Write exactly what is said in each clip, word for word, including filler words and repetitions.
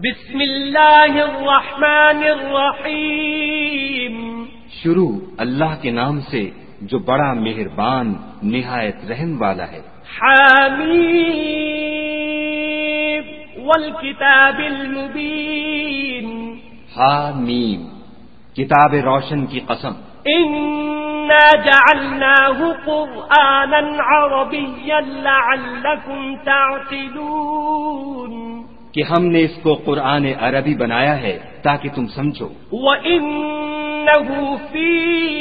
بسم اللہ الرحمن الرحیم۔ شروع اللہ کے نام سے جو بڑا مہربان نہایت رحم والا ہے۔ حامیم والکتاب المبین۔ حامیم کتاب روشن کی قسم۔ انا جعلناه قرآنا عربیا لعلکم تعقلون۔ کہ ہم نے اس کو قرآن عربی بنایا ہے تاکہ تم سمجھو۔ وَإِنَّهُ فِي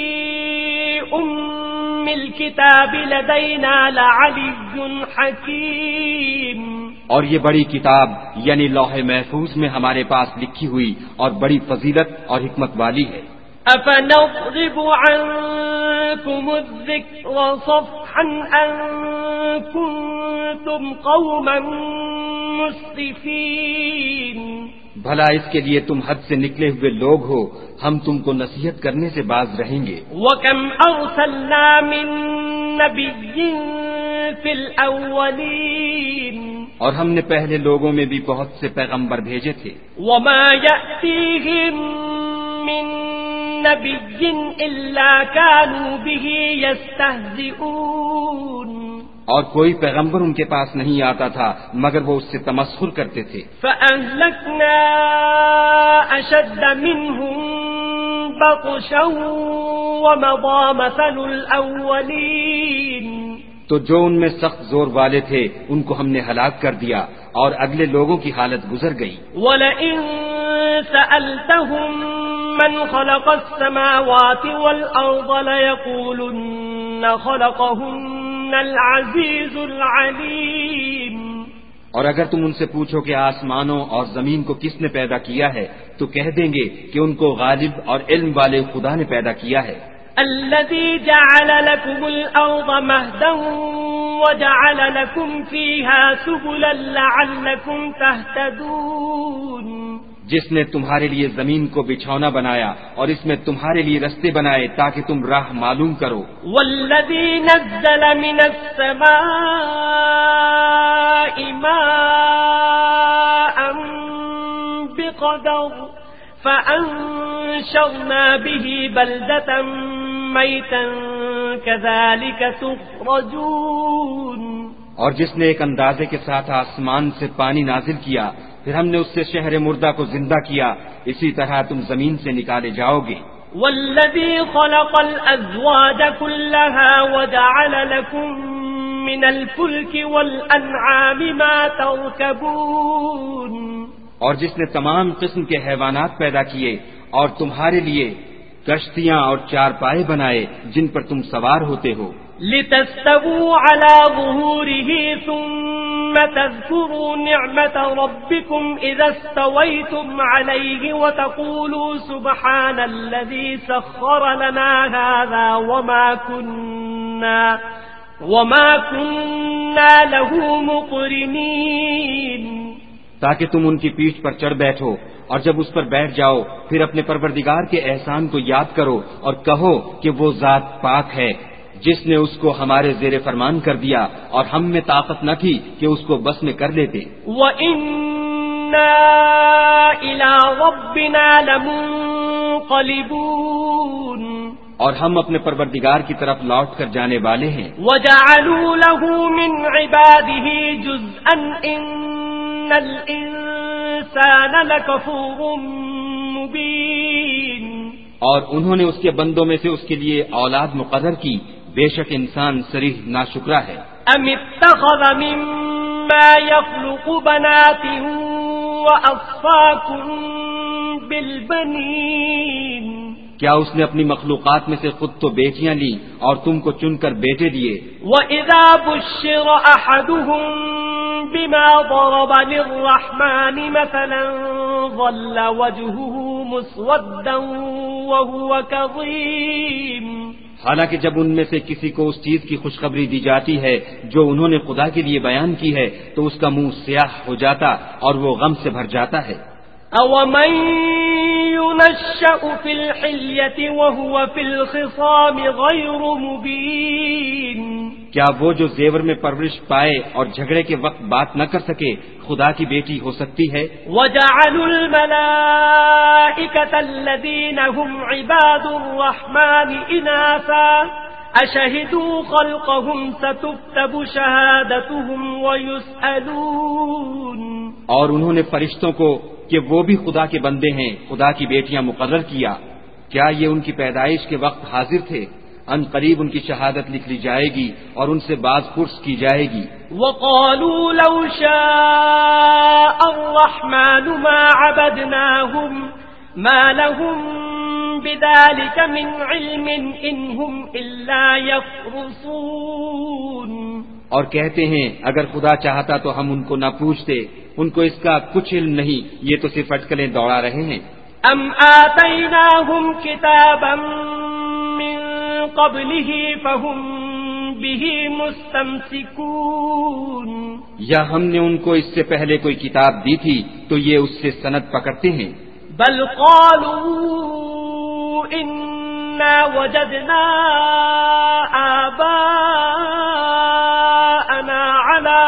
أُمِّ الْكِتَابِ لَدَيْنَا لَعَلِيٌّ حَكِيمٌ۔ اور یہ بڑی کتاب یعنی لوح محفوظ میں ہمارے پاس لکھی ہوئی اور بڑی فضیلت اور حکمت والی ہے۔ أَفَنَضْرِبُ عَنكُمُ الذِّكْرَ صَفْحًا أَن كُنتُمْ قَوْمًا مُسْرِفِينَ۔ بھلا اس کے لیے تم حد سے نکلے ہوئے لوگ ہو، ہم تم کو نصیحت کرنے سے باز رہیں گے۔ وَكَمْ أَرْسَلْنَا مِن نَّبِيٍّ فِي الْأَوَّلِينَ۔ اور ہم نے پہلے لوگوں میں بھی بہت سے پیغمبر بھیجے تھے۔ وَمَا يَأْتِيهِم مِّن نَّبِيٍّ إِلَّا كَانُوا بِهِ يَسْتَهْزِئُونَ۔ اور کوئی پیغمبر ان کے پاس نہیں آتا تھا مگر وہ اس سے تمسخر کرتے تھے۔ فَأَهْلَكْنَا أَشَدَّ مِنْهُمْ بَطْشًا وَمَضَىٰ مَثَلُ الْأَوَّلِينَ۔ تو جو ان میں سخت زور والے تھے ان کو ہم نے ہلاک کر دیا اور اگلے لوگوں کی حالت گزر گئی۔ وَلَئِن سَأَلْتَهُم مَّنْ خَلَقَ السَّمَاوَاتِ وَالْأَرْضَ لَيَقُولُنَّ خَلَقَهُنَّ الْعَزِيزُ الْعَلِيمُ۔ اور اگر تم ان سے پوچھو کہ آسمانوں اور زمین کو کس نے پیدا کیا ہے تو کہہ دیں گے کہ ان کو غالب اور علم والے خدا نے پیدا کیا ہے۔ الذي جعل لكم الأرض مهدا وجعل لكم فيها سبلا لعلكم تهتدون۔ جس نے تمہارے لیے زمین کو بچھونا بنایا اور اس میں تمہارے لیے رستے بنائے تاکہ تم راہ معلوم کرو۔ والذی نزل من السماء ماء بقدر فأنشرنا به بلدة میتا كذلك تخرجون۔ اور جس نے ایک اندازے کے ساتھ آسمان سے پانی نازل کیا پھر ہم نے اس سے شہر مردہ کو زندہ کیا، اسی طرح تم زمین سے نکالے جاؤ گے۔ والذی خلق الازواج كلها وجعل لكم من الفلك والانعام ما تركبون۔ اور جس نے تمام قسم کے حیوانات پیدا کیے اور تمہارے لیے کشتیاں اور چارپائے بنائے جن پر تم سوار ہوتے ہو۔ لتستووا على ظهوره ثم تذكروا نعمة ربكم إذا استويتم عليه وتقولوا سبحان الذي سخر لنا هذا وما كنا وما كنا له مقرنين۔ تاکہ تم ان کی پیٹھ پر چڑھ بیٹھو اور جب اس پر بیٹھ جاؤ پھر اپنے پروردگار کے احسان کو یاد کرو اور کہو کہ وہ ذات پاک ہے جس نے اس کو ہمارے زیر فرمان کر دیا اور ہم میں طاقت نہ تھی کہ اس کو بس میں کر لیتے۔ وَإِنَّا إِلَىٰ رَبِّنَا لَمُنقَلِبُونَ۔ اور ہم اپنے پروردگار کی طرف لوٹ کر جانے والے ہیں۔ وَجَعَلُوا لَهُ مِنْ عِبَادِهِ جُزْءًا إِنَّ الْإِنسَانَ لَكَفُورٌ مُبِينٌ۔ اور انہوں نے اس کے بندوں میں سے اس کے لیے اولاد مقرر کی، بے شک انسان صریح ناشکرا ہے۔ ام اتخذ مما يخلق بنات واصفاكم بالبنين۔ کیا اس نے اپنی مخلوقات میں سے خود تو بیٹیاں لی اور تم کو چن کر بیٹے دیے۔ وَإِذَا بُشِّرَ أَحَدُهُم بِمَا ضَرَبَ لِلرَّحْمَنِ مَثَلًا ظَلَّ وَجْهُهُ مُسْوَدًّا وَهُوَ كَظِيمٌ۔ حالانکہ جب ان میں سے کسی کو اس چیز کی خوشخبری دی جاتی ہے جو انہوں نے خدا کے لیے بیان کی ہے تو اس کا منہ سیاہ ہو جاتا اور وہ غم سے بھر جاتا ہے۔ أَوَمَن يُنَشَّأُ فِي الْحِلْيَةِ وَهُوَ فِي الْخِصَامِ غَيْرُ مُبِينٍ۔ کیا وہ جو زیور میں پرورش پائے اور جھگڑے کے وقت بات نہ کر سکے خدا کی بیٹی ہو سکتی ہے؟ وَجَعَلُوا الْمَلَائِكَةَ الَّذِينَ هُمْ عِبَادُ الرَّحْمَنِ إِنَاثًا أَشَهِدُوا خَلْقَهُمْ سَتُكْتَبُ شَهَادَتُهُمْ وَيُسْأَلُونَ، اور انہوں نے فرشتوں کو کہ وہ بھی خدا کے بندے ہیں خدا کی بیٹیاں مقرر کیا، کیا یہ ان کی پیدائش کے وقت حاضر تھے؟ ان قریب ان کی شہادت لکھ لی جائے گی اور ان سے باز پرس کی جائے گی۔ وَقَالُوا لَوْ شَاءَ الرَّحْمَنُ مَا عَبَدْنَاهُمْ مَا لَهُمْ بِذَلِكَ مِنْ عِلْمٍ إِنْ هُمْ إِلَّا يَخْرُصُونَ، اور کہتے ہیں اگر خدا چاہتا تو ہم ان کو نہ پوچھتے، ان کو اس کا کچھ علم نہیں، یہ تو صرف اٹکلیں دوڑا رہے ہیں۔ أَمْ آتَيْنَاهُمْ كِتَابًا مِّن قَبْلِهِ فَهُمْ بِهِ مُسْتَمْسِكُونَ، یا ہم نے ان کو اس سے پہلے کوئی کتاب دی تھی تو یہ اس سے سند پکڑتے ہیں۔ بل قالوا إِنَّا وَجَدْنَا آبَاءَنَا عَلَىٰ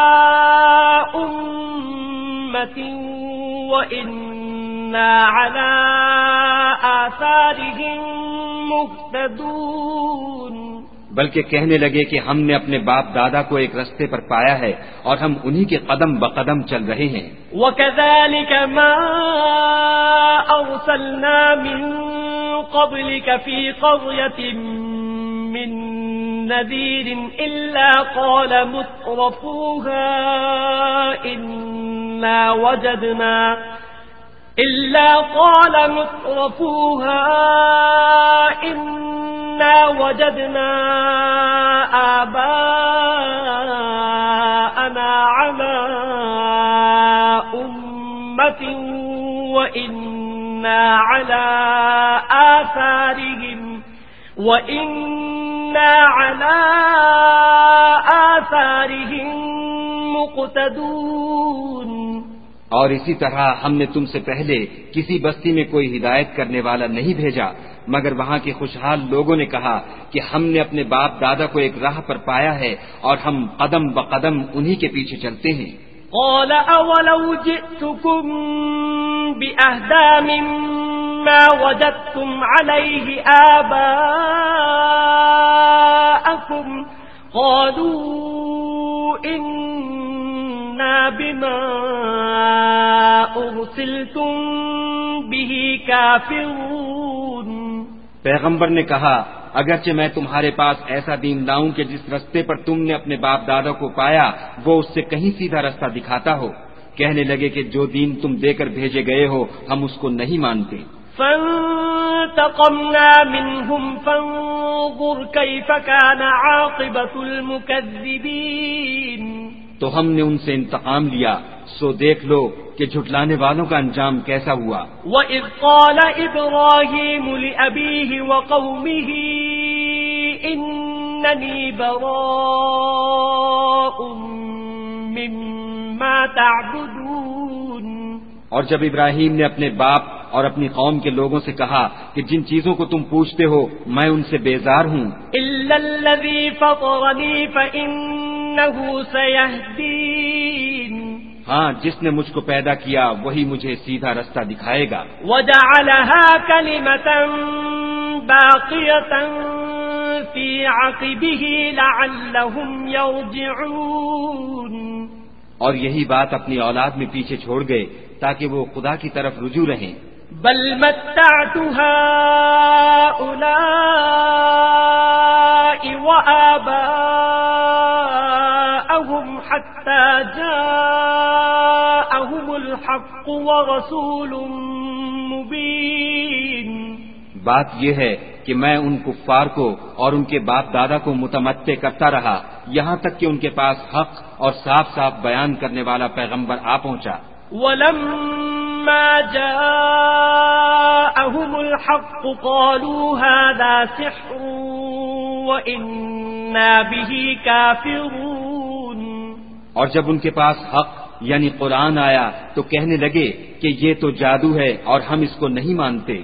أُمَّةٍ وَإِنَّا عَلَىٰ آثَارِهِم مُهْتَدُونَ، بلکہ کہنے لگے کہ ہم نے اپنے باپ دادا کو ایک رستے پر پایا ہے اور ہم انہی کے قدم بقدم چل رہے ہیں۔ وَكَذَلِكَ مَا أَرْسَلْنَا مِن قَبْلِكَ فِي قَرْيَةٍ مِّن نَّذِيرٍ إِلَّا قَالَ مُتْرَفُوهَا إِنَّا وَجَدْنَا إِلَّا قَالَ مُتْرَفُوهَا إِنَّا وَجَدْنَا آبَاءَنَا عَلَىٰ أُمَّةٍ وَإِنَّا عَلَىٰ آثَارِهِمْ وَإِنَّا عَلَىٰ آثَارِهِم مُقْتَدُونَ، اور اسی طرح ہم نے تم سے پہلے کسی بستی میں کوئی ہدایت کرنے والا نہیں بھیجا مگر وہاں کے خوشحال لوگوں نے کہا کہ ہم نے اپنے باپ دادا کو ایک راہ پر پایا ہے اور ہم قدم بقدم انہی کے پیچھے چلتے ہیں۔ قال أولو جئتكم بأهدى مما وجدتم عليه آباءكم قالوا إنا بما أرسلتم به كافرون، پیغمبر نے کہا اگرچہ میں تمہارے پاس ایسا دین لاؤں کہ جس رستے پر تم نے اپنے باپ دادا کو پایا وہ اس سے کہیں سیدھا رستہ دکھاتا ہو، کہنے لگے کہ جو دین تم دے کر بھیجے گئے ہو ہم اس کو نہیں مانتے۔ فانتقمنا منهم فانظر كيف كان عاقبة المكذبين، تو ہم نے ان سے انتقام لیا سو دیکھ لو کہ جھٹلانے والوں کا انجام کیسا ہوا۔ وَإِذْ قَالَ إِبْرَاهِيمُ لِأَبِيهِ وَقَوْمِهِ إِنَّنِي بَرَاءٌ مِّمَّا تَعْبُدُونَ، اور جب ابراہیم نے اپنے باپ اور اپنی قوم کے لوگوں سے کہا کہ جن چیزوں کو تم پوچھتے ہو میں ان سے بیزار ہوں، إِلَّا الَّذِي فَطَرَنِي فَإِنَّهُ سَيَهْدِينِ، ہاں جس نے مجھ کو پیدا کیا وہی مجھے سیدھا رستہ دکھائے گا۔ وَجَعَلَهَا كَلِمَةً بَاقِيَةً فِي عَقِبِهِ لَعَلَّهُمْ يَرْجِعُونَ، اور یہی بات اپنی اولاد میں پیچھے چھوڑ گئے تاکہ وہ خدا کی طرف رجوع رہیں۔ بل متعت هؤلاء وآباءهم حتى جاءهم الحق ورسول مبين، بات یہ ہے کہ میں ان کفار کو اور ان کے باپ دادا کو متمتع کرتا رہا یہاں تک کہ ان کے پاس حق اور صاف صاف بیان کرنے والا پیغمبر آ پہنچا۔ وَلَمَّا جَاءَهُمُ الْحَقُّ قَالُوا هَذَا سِحْرٌ وَإِنَّا بِهِ كَافِرُونَ، اور جب ان کے پاس حق یعنی قرآن آیا تو کہنے لگے کہ یہ تو جادو ہے اور ہم اس کو نہیں مانتے۔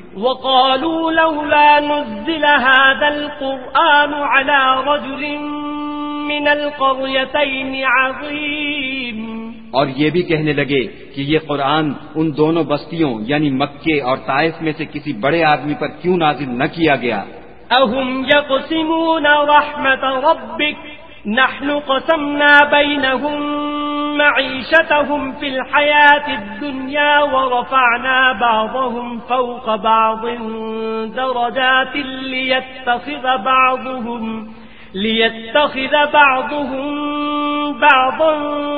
وَقَالُوا لَوْلَا نُزِّلَ هَذَا الْقُرْآنُ عَلَى رَجُلٍ من القريتين عظيم. اور یہ بھی کہنے لگے کہ یہ قرآن ان دونوں بستیوں یعنی مکے اور طائف میں سے کسی بڑے آدمی پر کیوں نازل نہ کیا گیا؟ اهم يقسمون رحمة ربك نحن قسمنا بينهم معيشتهم في الحياة الدنيا ورفعنا بعضهم فوق بعض درجات ليتخذ بعضهم ليتخذ بعضهم بعضا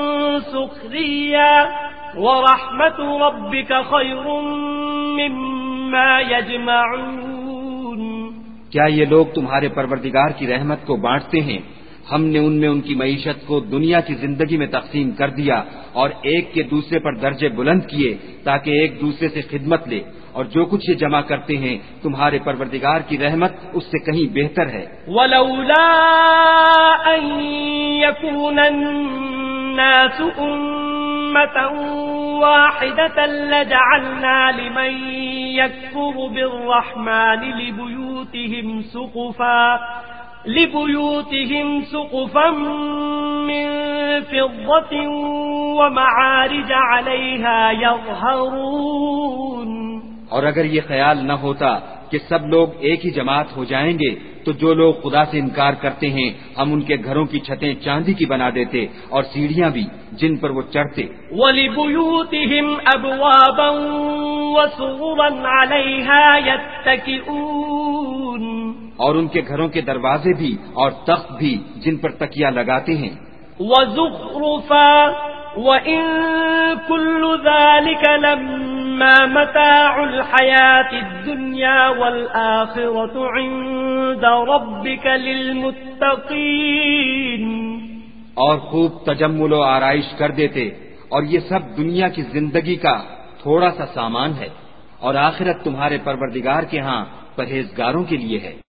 سخريا ورحمة ربك خير مما يجمعون. کیا یہ لوگ تمہارے پروردگار کی رحمت کو بانٹتے ہیں؟ ہم نے ان میں ان کی معیشت کو دنیا کی زندگی میں تقسیم کر دیا اور ایک کے دوسرے پر درجے بلند کیے تاکہ ایک دوسرے سے خدمت لے، اور جو کچھ یہ جمع کرتے ہیں تمہارے پروردگار کی رحمت اس سے کہیں بہتر ہے. وَلَوْلَا أَن يَكُونَ النَّاسُ أُمَّةً وَاحِدَةً لَجَعَلْنَا لِمَن يَكْفُرُ بِالرَّحْمَنِ لِبُيُوتِهِمْ سُقُفًا لِبُيُوتِهِمْ سُقُفًا مِّن فِضَّةٍ وَمَعَارِجَ عَلَيْهَا يَظْهَرُونَ. اور اگر یہ خیال نہ ہوتا کہ سب لوگ ایک ہی جماعت ہو جائیں گے تو جو لوگ خدا سے انکار کرتے ہیں ہم ان کے گھروں کی چھتیں چاندی کی بنا دیتے اور سیڑھیاں بھی جن پر وہ چڑھتے. وَلِبُيُوتِهِمْ أَبْوَابًا وَسُرُرًا عَلَيْهَا يَتَّكِئُونَ. اور ان کے گھروں کے دروازے بھی اور تخت بھی جن پر تکیہ لگاتے ہیں. وَزُخْرُفًا وَإِن كُلُّ ذَلِكَ لَمَّا مَتَاعُ الْحَيَاةِ الدُّنْيَا وَالْآخِرَةُ عِندَ رَبِّكَ لِلْمُتَّقِينَ. اور خوب تجمل و آرائش کر دیتے، اور یہ سب دنیا کی زندگی کا تھوڑا سا سامان ہے، اور آخرت تمہارے پروردگار کے ہاں پرہیزگاروں کے لیے ہے.